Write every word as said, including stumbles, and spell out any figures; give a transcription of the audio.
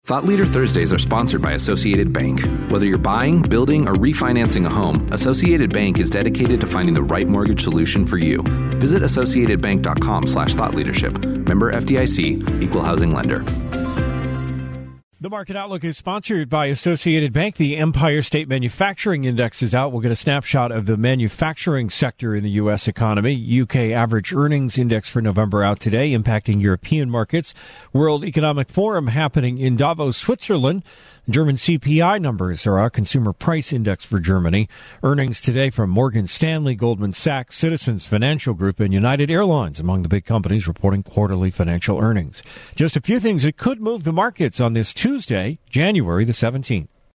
Thought Leader Thursdays are sponsored by Associated Bank. Whether you're buying, building, or refinancing a home, Associated Bank is dedicated to finding the right mortgage solution for you. Visit associatedbank.com slash thought leadership. Member F D I C, Equal Housing Lender. The Market Outlook is sponsored by Associated Bank. The Empire State Manufacturing Index is out. We'll get a snapshot of the manufacturing sector in the U S economy. U K Average Earnings Index for November out today, impacting European markets. World Economic Forum happening in Davos, Switzerland. German C P I numbers are our Consumer Price Index for Germany. Earnings today from Morgan Stanley, Goldman Sachs, Citizens Financial Group, and United Airlines among the big companies reporting quarterly financial earnings. Just a few things that could move the markets on this Tuesday, January the seventeenth.